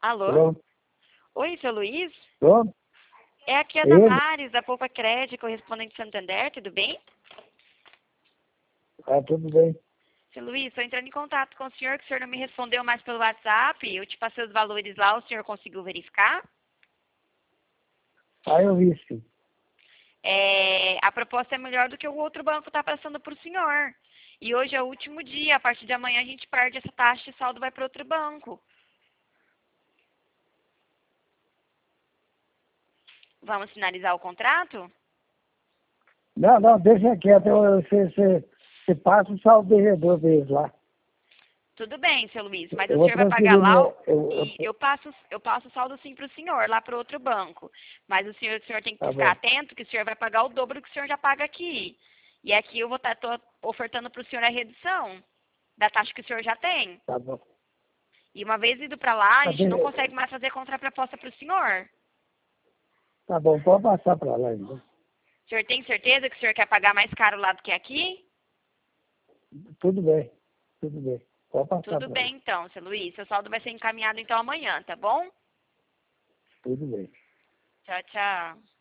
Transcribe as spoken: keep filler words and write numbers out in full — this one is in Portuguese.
Alô? Pronto. Oi, seu Luiz? Pronto. É aqui a Ele? Damares, da Poupa Crédito, correspondente Santander, tudo bem? Tá tudo bem. Seu Luiz, estou entrando em contato com o senhor, que o senhor não me respondeu mais pelo WhatsApp. Eu te passei os valores lá, o senhor conseguiu verificar? Aí eu vi sim. É, a proposta é melhor do que o outro banco está passando para o senhor. E hoje é o último dia, a partir de amanhã a gente perde essa taxa e o saldo vai para outro banco. Vamos finalizar o contrato? Não, não, deixa quieto. eu- Você, você, você passa o saldo devedor deles lá. Tudo bem, seu Luiz, mas Eu o vou senhor vai pagar transferir lá o- meu... Eu, eu, e eu passo, eu passo o saldo sim para o senhor, lá para outro banco. Mas o senhor, o senhor tem que tá ficar bom. atento que o senhor vai pagar o dobro que o senhor já paga aqui. E aqui eu vou estar ofertando para o senhor a redução da taxa que o senhor já tem. Tá bom. E uma vez indo para lá, a Tá, gente não bem. consegue mais fazer contraproposta para o senhor. Tá bom, pode passar para lá então. O senhor tem certeza que o senhor quer pagar mais caro lá do que aqui? Tudo bem. Tudo bem. Pode passar Tudo para lá. bem então, seu Luiz. Seu saldo vai ser encaminhado então amanhã, tá bom? Tudo bem. Tchau, tchau.